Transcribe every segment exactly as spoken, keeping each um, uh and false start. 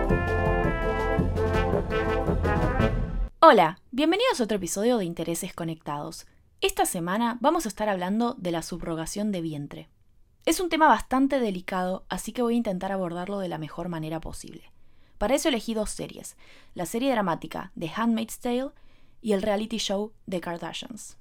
Hola, bienvenidos a otro episodio de Intereses Conectados. Esta semana vamos a estar hablando de la subrogación de vientre. Es un tema bastante delicado, así que voy a intentar abordarlo de la mejor manera posible. Para eso elegí dos series, la serie dramática The Handmaid's Tale y el reality show The Kardashians.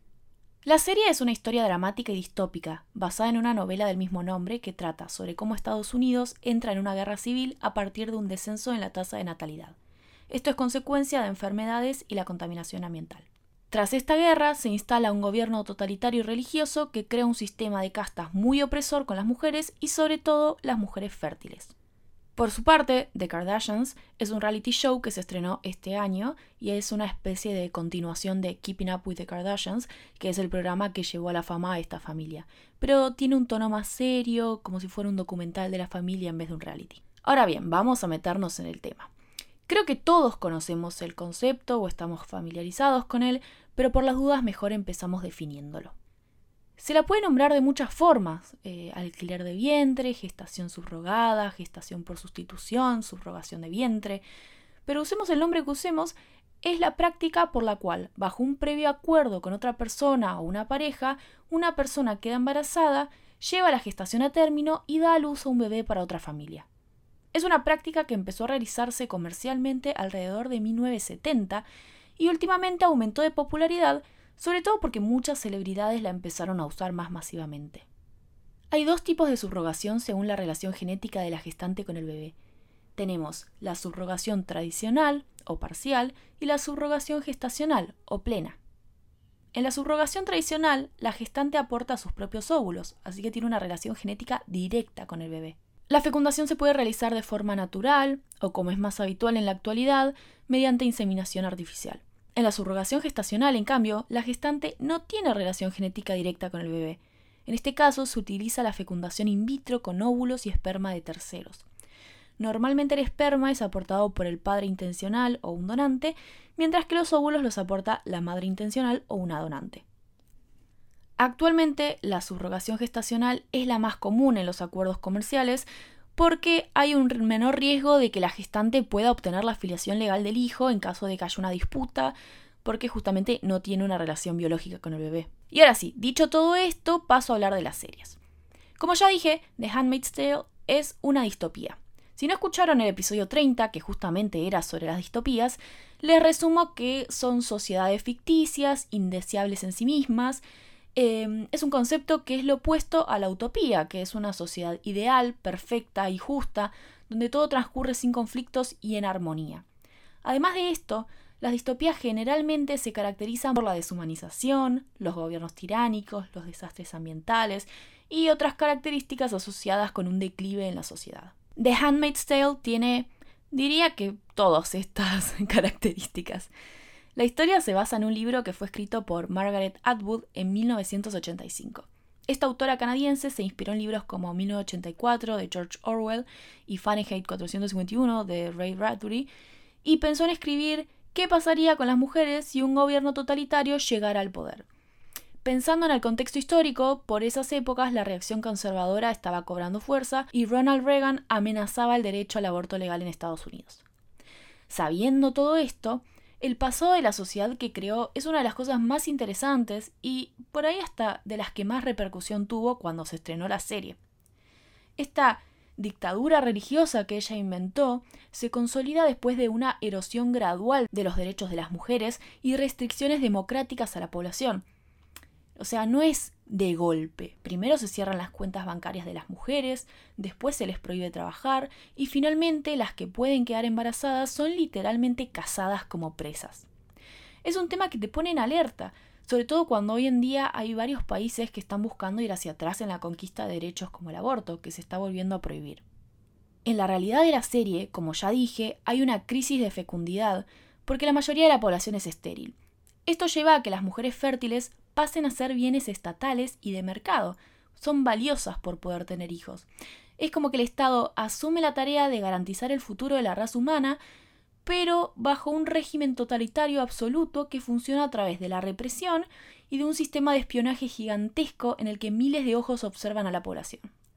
La serie es una historia dramática y distópica, basada en una novela del mismo nombre que trata sobre cómo Estados Unidos entra en una guerra civil a partir de un descenso en la tasa de natalidad. Esto es consecuencia de enfermedades y la contaminación ambiental. Tras esta guerra, se instala un gobierno totalitario y religioso que crea un sistema de castas muy opresor con las mujeres y sobre todo las mujeres fértiles. Por su parte, The Kardashians es un reality show que se estrenó este año y es una especie de continuación de Keeping Up with the Kardashians, que es el programa que llevó a la fama a esta familia. Pero tiene un tono más serio, como si fuera un documental de la familia en vez de un reality. Ahora bien, vamos a meternos en el tema. Creo que todos conocemos el concepto o estamos familiarizados con él, pero por las dudas mejor empezamos definiéndolo. Se la puede nombrar de muchas formas, eh, alquiler de vientre, gestación subrogada, gestación por sustitución, subrogación de vientre, pero usemos el nombre que usemos, es la práctica por la cual, bajo un previo acuerdo con otra persona o una pareja, una persona queda embarazada, lleva la gestación a término y da a luz a un bebé para otra familia. Es una práctica que empezó a realizarse comercialmente alrededor de mil novecientos setenta y últimamente aumentó de popularidad, sobre todo porque muchas celebridades la empezaron a usar más masivamente. Hay dos tipos de subrogación según la relación genética de la gestante con el bebé. Tenemos la subrogación tradicional o parcial y la subrogación gestacional o plena. En la subrogación tradicional, la gestante aporta sus propios óvulos, así que tiene una relación genética directa con el bebé. La fecundación se puede realizar de forma natural, o como es más habitual en la actualidad, mediante inseminación artificial. En la subrogación gestacional, en cambio, la gestante no tiene relación genética directa con el bebé. En este caso, se utiliza la fecundación in vitro con óvulos y esperma de terceros. Normalmente el esperma es aportado por el padre intencional o un donante, mientras que los óvulos los aporta la madre intencional o una donante. Actualmente, la subrogación gestacional es la más común en los acuerdos comerciales porque hay un menor riesgo de que la gestante pueda obtener la filiación legal del hijo en caso de que haya una disputa, porque justamente no tiene una relación biológica con el bebé. Y ahora sí, dicho todo esto, paso a hablar de las series. Como ya dije, The Handmaid's Tale es una distopía. Si no escucharon el episodio treinta, que justamente era sobre las distopías, les resumo que son sociedades ficticias, indeseables en sí mismas. Eh, es un concepto que es lo opuesto a la utopía, que es una sociedad ideal, perfecta y justa, donde todo transcurre sin conflictos y en armonía. Además de esto, las distopías generalmente se caracterizan por la deshumanización, los gobiernos tiránicos, los desastres ambientales y otras características asociadas con un declive en la sociedad. The Handmaid's Tale tiene, diría que todas estas características. La historia se basa en un libro que fue escrito por Margaret Atwood en mil novecientos ochenta y cinco. Esta autora canadiense se inspiró en libros como mil novecientos ochenta y cuatro de George Orwell y Fahrenheit cuatrocientos cincuenta y uno de Ray Bradbury y pensó en escribir qué pasaría con las mujeres si un gobierno totalitario llegara al poder. Pensando en el contexto histórico, por esas épocas la reacción conservadora estaba cobrando fuerza y Ronald Reagan amenazaba el derecho al aborto legal en Estados Unidos. Sabiendo todo esto, el pasado de la sociedad que creó es una de las cosas más interesantes y por ahí hasta de las que más repercusión tuvo cuando se estrenó la serie. Esta dictadura religiosa que ella inventó se consolida después de una erosión gradual de los derechos de las mujeres y restricciones democráticas a la población. O sea, no es de golpe. Primero se cierran las cuentas bancarias de las mujeres, después se les prohíbe trabajar y finalmente las que pueden quedar embarazadas son literalmente cazadas como presas. Es un tema que te pone en alerta, sobre todo cuando hoy en día hay varios países que están buscando ir hacia atrás en la conquista de derechos como el aborto, que se está volviendo a prohibir. En la realidad de la serie, como ya dije, hay una crisis de fecundidad porque la mayoría de la población es estéril. Esto lleva a que las mujeres fértiles pasen a ser bienes estatales y de mercado. Son valiosas por poder tener hijos. Es como que el Estado asume la tarea de garantizar el futuro de la raza humana, pero bajo un régimen totalitario absoluto que funciona a través de la represión y de un sistema de espionaje gigantesco en el que miles de ojos observan a la población.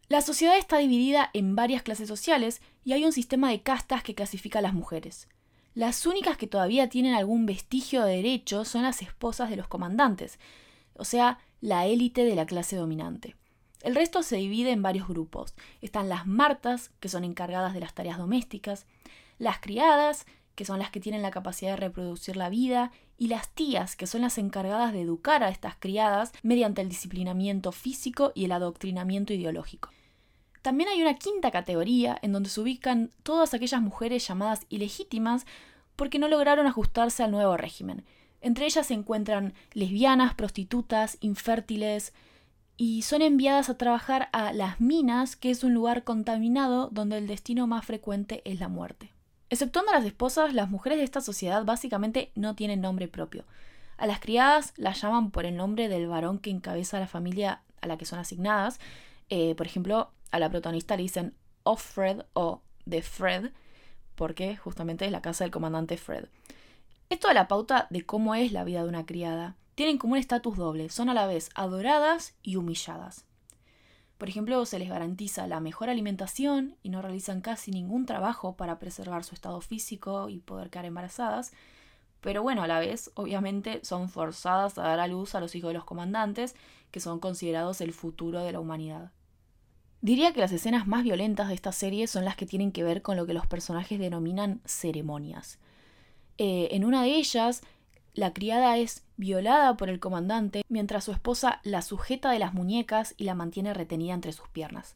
La sociedad está dividida en varias clases sociales y hay un sistema de castas que clasifica a las mujeres. Las únicas que todavía tienen algún vestigio de derecho son las esposas de los comandantes, o sea, la élite de la clase dominante. El resto se divide en varios grupos. Están las martas, que son encargadas de las tareas domésticas, las criadas, que son las que tienen la capacidad de reproducir la vida, y las tías, que son las encargadas de educar a estas criadas mediante el disciplinamiento físico y el adoctrinamiento ideológico. También hay una quinta categoría en donde se ubican todas aquellas mujeres llamadas ilegítimas porque no lograron ajustarse al nuevo régimen. Entre ellas se encuentran lesbianas, prostitutas, infértiles, y son enviadas a trabajar a las minas, que es un lugar contaminado donde el destino más frecuente es la muerte. Exceptuando a las esposas, las mujeres de esta sociedad básicamente no tienen nombre propio. A las criadas las llaman por el nombre del varón que encabeza la familia a la que son asignadas. Eh, por ejemplo, a la protagonista le dicen Offred o de Fred, porque justamente es la casa del comandante Fred. Esto da la pauta de cómo es la vida de una criada. Tienen como un estatus doble, son a la vez adoradas y humilladas. Por ejemplo, se les garantiza la mejor alimentación y no realizan casi ningún trabajo para preservar su estado físico y poder quedar embarazadas, pero bueno, a la vez, obviamente, son forzadas a dar a luz a los hijos de los comandantes, que son considerados el futuro de la humanidad. Diría que las escenas más violentas de esta serie son las que tienen que ver con lo que los personajes denominan ceremonias. Eh, en una de ellas, la criada es violada por el comandante mientras su esposa la sujeta de las muñecas y la mantiene retenida entre sus piernas.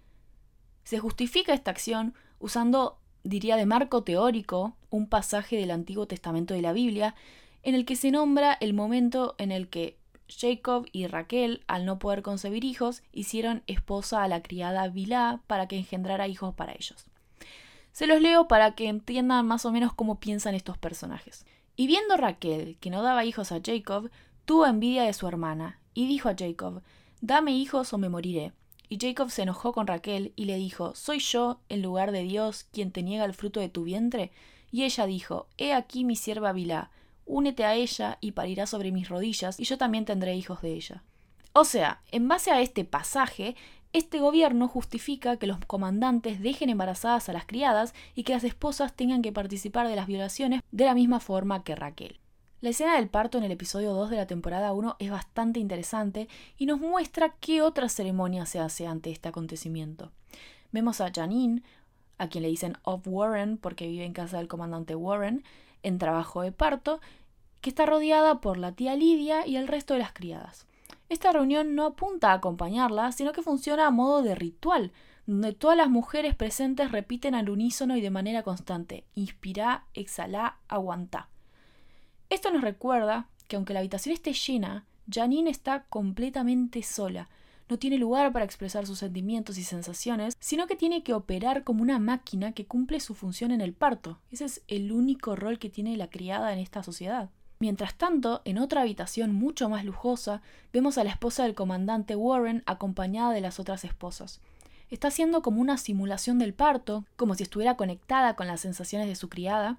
Se justifica esta acción usando, diría de marco teórico, un pasaje del Antiguo Testamento de la Biblia en el que se nombra el momento en el que Jacob y Raquel, al no poder concebir hijos, hicieron esposa a la criada Bilhá para que engendrara hijos para ellos. Se los leo para que entiendan más o menos cómo piensan estos personajes. Y viendo Raquel, que no daba hijos a Jacob, tuvo envidia de su hermana, y dijo a Jacob, «Dame hijos o me moriré». Y Jacob se enojó con Raquel y le dijo, «¿Soy yo, en lugar de Dios, quien te niega el fruto de tu vientre?» Y ella dijo, «He aquí mi sierva Bilhá, únete a ella y parirá sobre mis rodillas, y yo también tendré hijos de ella». O sea, en base a este pasaje, este gobierno justifica que los comandantes dejen embarazadas a las criadas y que las esposas tengan que participar de las violaciones de la misma forma que Raquel. La escena del parto en el episodio dos de la temporada uno es bastante interesante y nos muestra qué otra ceremonia se hace ante este acontecimiento. Vemos a Janine, a quien le dicen of Warren porque vive en casa del comandante Warren, en trabajo de parto, que está rodeada por la tía Lidia y el resto de las criadas. Esta reunión no apunta a acompañarla, sino que funciona a modo de ritual, donde todas las mujeres presentes repiten al unísono y de manera constante: inspirá, exhalá, aguantá. Esto nos recuerda que aunque la habitación esté llena, Janine está completamente sola. No tiene lugar para expresar sus sentimientos y sensaciones, sino que tiene que operar como una máquina que cumple su función en el parto. Ese es el único rol que tiene la criada en esta sociedad. Mientras tanto, en otra habitación mucho más lujosa, vemos a la esposa del comandante Warren acompañada de las otras esposas. Está haciendo como una simulación del parto, como si estuviera conectada con las sensaciones de su criada,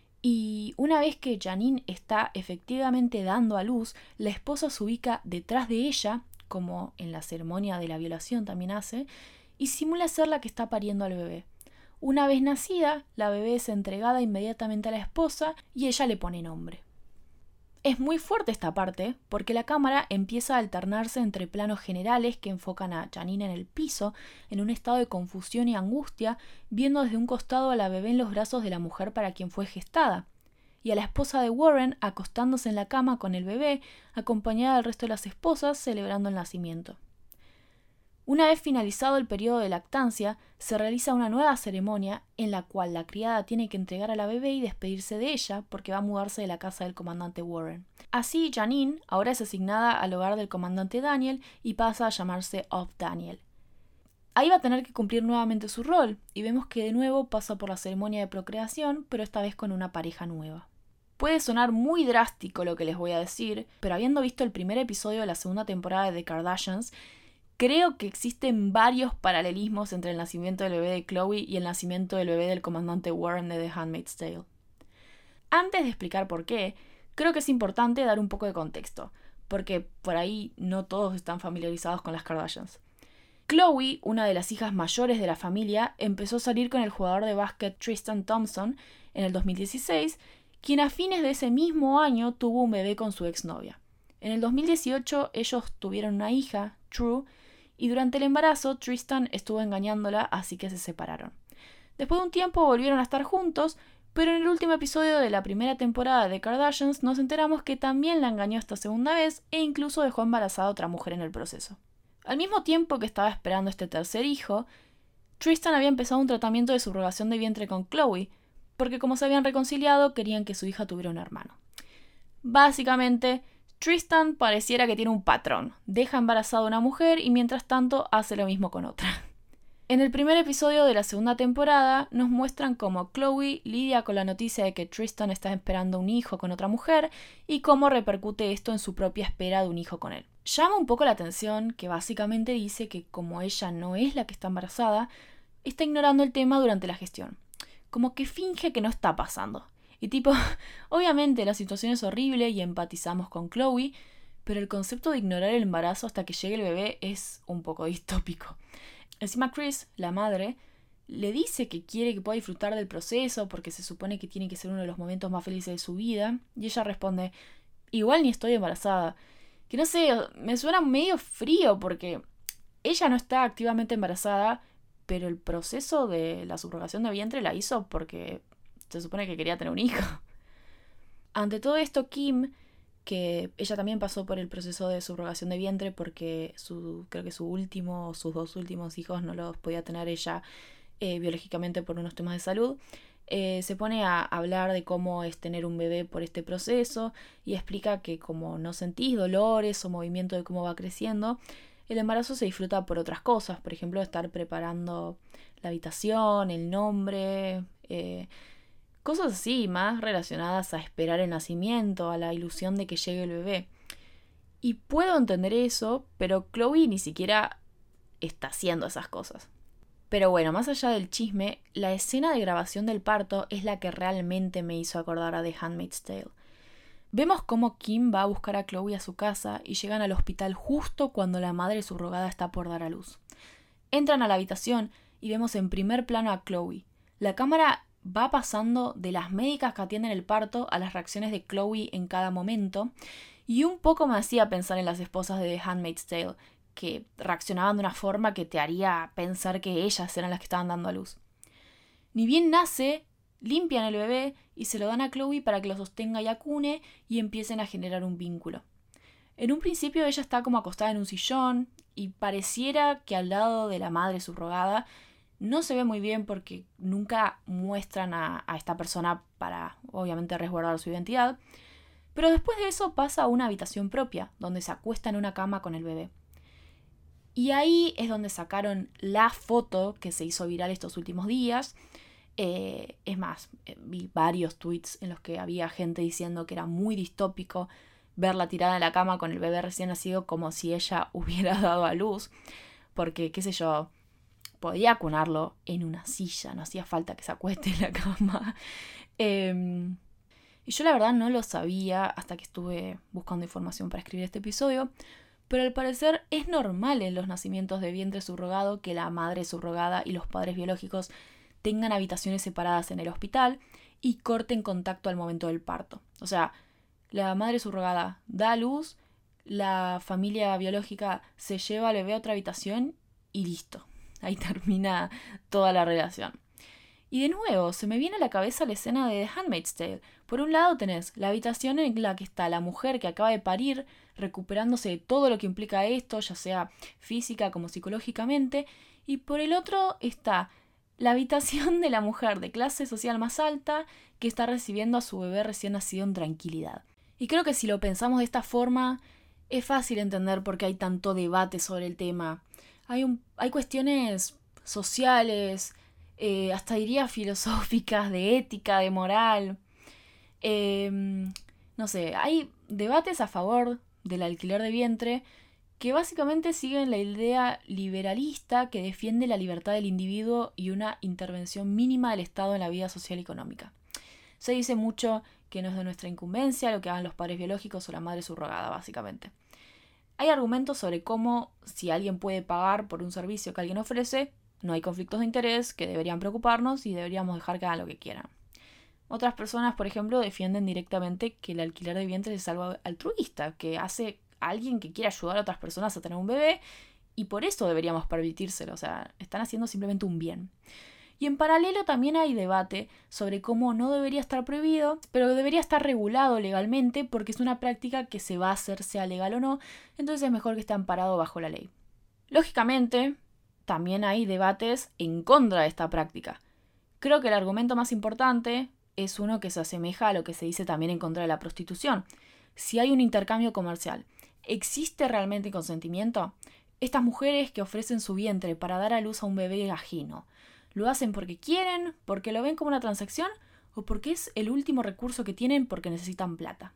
y una vez que Janine está efectivamente dando a luz, la esposa se ubica detrás de ella, como en la ceremonia de la violación también hace, y simula ser la que está pariendo al bebé. Una vez nacida, la bebé es entregada inmediatamente a la esposa y ella le pone nombre. Es muy fuerte esta parte porque la cámara empieza a alternarse entre planos generales que enfocan a Janine en el piso, en un estado de confusión y angustia, viendo desde un costado a la bebé en los brazos de la mujer para quien fue gestada, y a la esposa de Warren acostándose en la cama con el bebé, acompañada del resto de las esposas celebrando el nacimiento. Una vez finalizado el periodo de lactancia, se realiza una nueva ceremonia en la cual la criada tiene que entregar a la bebé y despedirse de ella porque va a mudarse de la casa del comandante Warren. Así, Janine ahora es asignada al hogar del comandante Daniel y pasa a llamarse Of Daniel. Ahí va a tener que cumplir nuevamente su rol y vemos que de nuevo pasa por la ceremonia de procreación, pero esta vez con una pareja nueva. Puede sonar muy drástico lo que les voy a decir, pero habiendo visto el primer episodio de la segunda temporada de The Kardashians, creo que existen varios paralelismos entre el nacimiento del bebé de Chloe y el nacimiento del bebé del comandante Warren de The Handmaid's Tale. Antes de explicar por qué, creo que es importante dar un poco de contexto, porque por ahí no todos están familiarizados con las Kardashians. Chloe, una de las hijas mayores de la familia, empezó a salir con el jugador de básquet Tristan Thompson en el dos mil dieciséis, quien a fines de ese mismo año tuvo un bebé con su exnovia. En el dos mil dieciocho ellos tuvieron una hija, True, y durante el embarazo Tristan estuvo engañándola, así que se separaron. Después de un tiempo volvieron a estar juntos, pero en el último episodio de la primera temporada de Kardashians nos enteramos que también la engañó esta segunda vez e incluso dejó embarazada a otra mujer en el proceso. Al mismo tiempo que estaba esperando este tercer hijo, Tristan había empezado un tratamiento de subrogación de vientre con Chloe, porque como se habían reconciliado, querían que su hija tuviera un hermano. Básicamente, Tristan pareciera que tiene un patrón. Deja embarazada a una mujer y mientras tanto hace lo mismo con otra. En el primer episodio de la segunda temporada nos muestran cómo Chloe lidia con la noticia de que Tristan está esperando un hijo con otra mujer y cómo repercute esto en su propia espera de un hijo con él. Llama un poco la atención que básicamente dice que como ella no es la que está embarazada, está ignorando el tema durante la gestión. Como que finge que no está pasando. Y tipo, obviamente la situación es horrible y empatizamos con Chloe, pero el concepto de ignorar el embarazo hasta que llegue el bebé es un poco distópico. Encima Chris, la madre, le dice que quiere que pueda disfrutar del proceso porque se supone que tiene que ser uno de los momentos más felices de su vida, y ella responde, igual ni estoy embarazada. Que no sé, me suena medio frío porque ella no está activamente embarazada, pero el proceso de la subrogación de vientre la hizo porque se supone que quería tener un hijo. Ante todo esto, Kim, que ella también pasó por el proceso de subrogación de vientre porque su, creo que su último, sus dos últimos hijos no los podía tener ella eh, biológicamente por unos temas de salud, eh, se pone a hablar de cómo es tener un bebé por este proceso y explica que como no sentís dolores o movimiento de cómo va creciendo, el embarazo se disfruta por otras cosas, por ejemplo, estar preparando la habitación, el nombre, eh, cosas así, más relacionadas a esperar el nacimiento, a la ilusión de que llegue el bebé. Y puedo entender eso, pero Chloe ni siquiera está haciendo esas cosas. Pero bueno, más allá del chisme, la escena de grabación del parto es la que realmente me hizo acordar a The Handmaid's Tale. Vemos cómo Kim va a buscar a Chloe a su casa y llegan al hospital justo cuando la madre subrogada está por dar a luz. Entran a la habitación y vemos en primer plano a Chloe. La cámara va pasando de las médicas que atienden el parto a las reacciones de Chloe en cada momento, y un poco me hacía pensar en las esposas de The Handmaid's Tale, que reaccionaban de una forma que te haría pensar que ellas eran las que estaban dando a luz. Ni bien nace, limpian el bebé y se lo dan a Chloe para que lo sostenga y acune y empiecen a generar un vínculo. En un principio ella está como acostada en un sillón y pareciera que al lado de la madre subrogada. No se ve muy bien porque nunca muestran a, a esta persona para, obviamente, resguardar su identidad. Pero después de eso pasa a una habitación propia, donde se acuesta en una cama con el bebé. Y ahí es donde sacaron la foto que se hizo viral estos últimos días. Eh, es más, vi varios tweets en los que había gente diciendo que era muy distópico verla tirada en la cama con el bebé recién nacido como si ella hubiera dado a luz. Porque, qué sé yo, podía acunarlo en una silla, no hacía falta que se acueste en la cama. Eh, y yo la verdad no lo sabía hasta que estuve buscando información para escribir este episodio, pero al parecer es normal en los nacimientos de vientre subrogado que la madre subrogada y los padres biológicos tengan habitaciones separadas en el hospital y corten contacto al momento del parto. O sea, la madre subrogada da a luz, la familia biológica se lleva al bebé a otra habitación y listo. Ahí termina toda la relación. Y de nuevo, se me viene a la cabeza la escena de The Handmaid's Tale. Por un lado tenés la habitación en la que está la mujer que acaba de parir, recuperándose de todo lo que implica esto, ya sea física como psicológicamente, y por el otro está la habitación de la mujer de clase social más alta que está recibiendo a su bebé recién nacido en tranquilidad. Y creo que si lo pensamos de esta forma, es fácil entender por qué hay tanto debate sobre el tema. Hay, un, hay cuestiones sociales, eh, hasta diría filosóficas, de ética, de moral. Eh, no sé, hay debates a favor del alquiler de vientre que básicamente siguen la idea liberalista que defiende la libertad del individuo y una intervención mínima del Estado en la vida social y económica. Se dice mucho que no es de nuestra incumbencia lo que hagan los padres biológicos o la madre subrogada, básicamente. Hay argumentos sobre cómo, si alguien puede pagar por un servicio que alguien ofrece, no hay conflictos de interés que deberían preocuparnos y deberíamos dejar que hagan lo que quieran. Otras personas, por ejemplo, defienden directamente que el alquiler de vientres es algo altruista, que hace a alguien que quiere ayudar a otras personas a tener un bebé y por eso deberíamos permitírselo. O sea, están haciendo simplemente un bien. Y en paralelo también hay debate sobre cómo no debería estar prohibido, pero debería estar regulado legalmente porque es una práctica que se va a hacer sea legal o no, entonces es mejor que esté amparado bajo la ley. Lógicamente, también hay debates en contra de esta práctica. Creo que el argumento más importante es uno que se asemeja a lo que se dice también en contra de la prostitución. Si hay un intercambio comercial, ¿existe realmente consentimiento? Estas mujeres que ofrecen su vientre para dar a luz a un bebé ajeno, ¿lo hacen porque quieren, porque lo ven como una transacción o porque es el último recurso que tienen porque necesitan plata?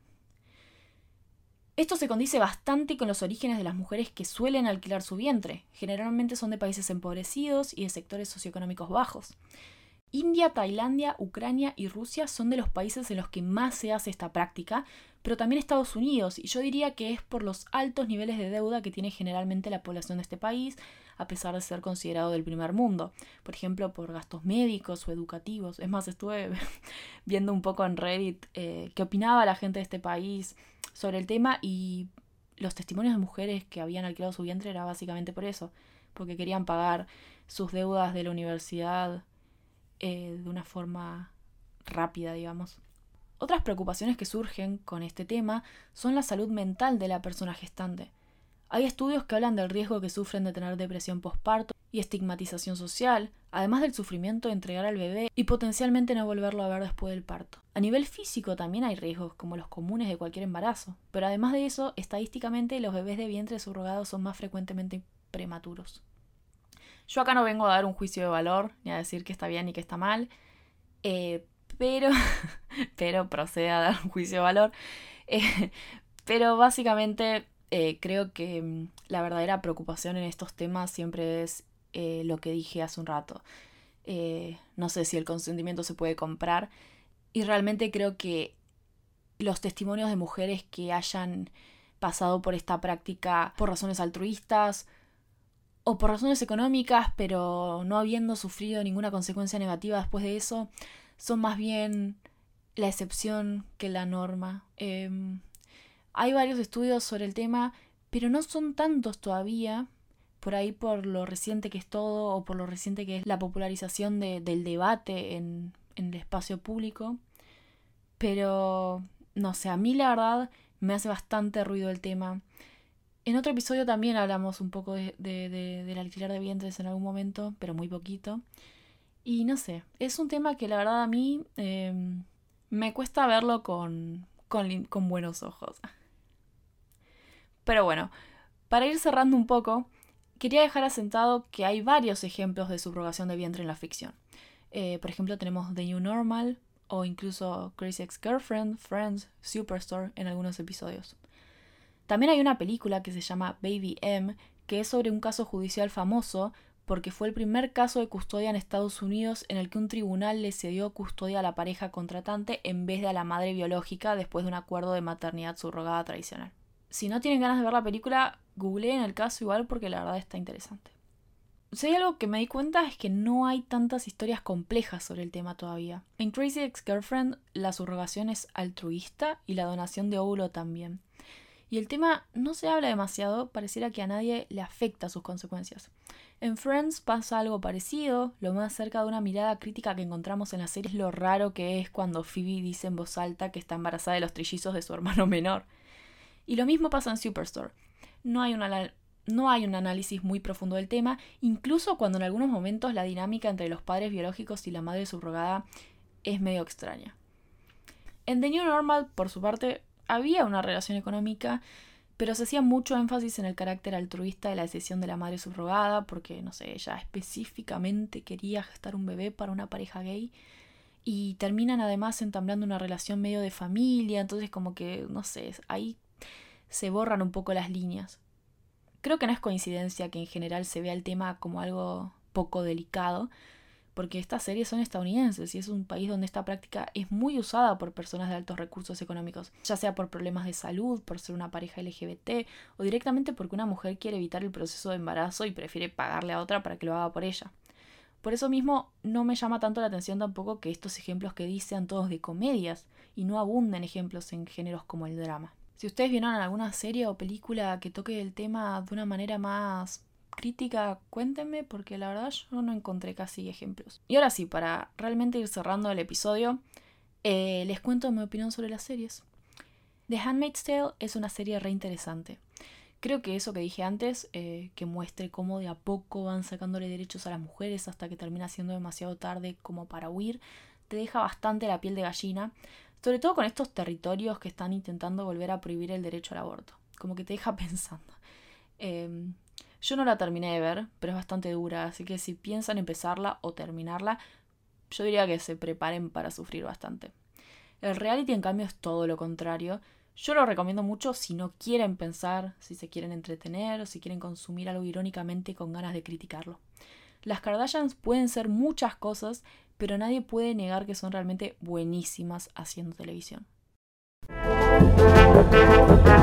Esto se condice bastante con los orígenes de las mujeres que suelen alquilar su vientre. Generalmente son de países empobrecidos y de sectores socioeconómicos bajos. India, Tailandia, Ucrania y Rusia son de los países en los que más se hace esta práctica, pero también Estados Unidos, y yo diría que es por los altos niveles de deuda que tiene generalmente la población de este país, a pesar de ser considerado del primer mundo. Por ejemplo, por gastos médicos o educativos. Es más, estuve viendo un poco en Reddit eh, qué opinaba la gente de este país sobre el tema y los testimonios de mujeres que habían alquilado su vientre era básicamente por eso, porque querían pagar sus deudas de la universidad eh, de una forma rápida, digamos. Otras preocupaciones que surgen con este tema son la salud mental de la persona gestante. Hay estudios que hablan del riesgo que sufren de tener depresión postparto y estigmatización social, además del sufrimiento de entregar al bebé y potencialmente no volverlo a ver después del parto. A nivel físico también hay riesgos, como los comunes de cualquier embarazo, pero además de eso, estadísticamente los bebés de vientre subrogado son más frecuentemente prematuros. Yo acá no vengo a dar un juicio de valor, ni a decir que está bien ni que está mal, eh, pero, pero procede a dar un juicio de valor. Eh, pero básicamente eh, creo que mm, la verdadera preocupación en estos temas siempre es eh, lo que dije hace un rato. Eh, no sé si el consentimiento se puede comprar y realmente creo que los testimonios de mujeres que hayan pasado por esta práctica por razones altruistas o por razones económicas, pero no habiendo sufrido ninguna consecuencia negativa después de eso, son más bien la excepción que la norma. Eh, hay varios estudios sobre el tema, pero no son tantos todavía, por ahí por lo reciente que es todo o por lo reciente que es la popularización de, del debate en, en el espacio público. Pero, no sé, a mí la verdad me hace bastante ruido el tema. En otro episodio también hablamos un poco de, de, de, del alquiler de vientres en algún momento, pero muy poquito. Y no sé, es un tema que la verdad a mí eh, me cuesta verlo con, con, con buenos ojos. Pero bueno, para ir cerrando un poco, quería dejar asentado que hay varios ejemplos de subrogación de vientre en la ficción. Eh, por ejemplo, tenemos The New Normal o incluso Crazy Ex-Girlfriend, Friends, Superstore en algunos episodios. También hay una película que se llama Baby M, que es sobre un caso judicial famoso porque fue el primer caso de custodia en Estados Unidos en el que un tribunal le cedió custodia a la pareja contratante en vez de a la madre biológica después de un acuerdo de maternidad subrogada tradicional. Si no tienen ganas de ver la película, googleen el caso igual porque la verdad está interesante. Si hay algo que me di cuenta es que no hay tantas historias complejas sobre el tema todavía. En Crazy Ex-Girlfriend la subrogación es altruista y la donación de óvulo también. Y el tema no se habla demasiado, pareciera que a nadie le afecta sus consecuencias. En Friends pasa algo parecido, lo más cerca de una mirada crítica que encontramos en la serie es lo raro que es cuando Phoebe dice en voz alta que está embarazada de los trillizos de su hermano menor. Y lo mismo pasa en Superstore. No hay, una, no hay un análisis muy profundo del tema, incluso cuando en algunos momentos la dinámica entre los padres biológicos y la madre subrogada es medio extraña. En The New Normal, por su parte, había una relación económica, pero se hacía mucho énfasis en el carácter altruista de la decisión de la madre subrogada, porque, no sé, ella específicamente quería gestar un bebé para una pareja gay, y terminan además entablando una relación medio de familia, entonces como que, no sé, ahí se borran un poco las líneas. Creo que no es coincidencia que en general se vea el tema como algo poco delicado, porque estas series son estadounidenses y es un país donde esta práctica es muy usada por personas de altos recursos económicos, ya sea por problemas de salud, por ser una pareja L G B T o directamente porque una mujer quiere evitar el proceso de embarazo y prefiere pagarle a otra para que lo haga por ella. Por eso mismo no me llama tanto la atención tampoco que estos ejemplos que di sean todos de comedias y no abunden ejemplos en géneros como el drama. Si ustedes vieron alguna serie o película que toque el tema de una manera más crítica, cuéntenme, porque la verdad yo no encontré casi ejemplos. Y ahora sí, para realmente ir cerrando el episodio, eh, les cuento mi opinión sobre las series. The Handmaid's Tale es una serie re interesante. Creo que eso que dije antes, eh, que muestre cómo de a poco van sacándole derechos a las mujeres hasta que termina siendo demasiado tarde como para huir, te deja bastante la piel de gallina, sobre todo con estos territorios que están intentando volver a prohibir el derecho al aborto. Como que te deja pensando. Eh, yo no la terminé de ver, pero es bastante dura, así que si piensan empezarla o terminarla, yo diría que se preparen para sufrir bastante. El reality, en cambio, es todo lo contrario. Yo lo recomiendo mucho si no quieren pensar, si se quieren entretener o si quieren consumir algo irónicamente con ganas de criticarlo. Las Kardashians pueden ser muchas cosas, pero nadie puede negar que son realmente buenísimas haciendo televisión.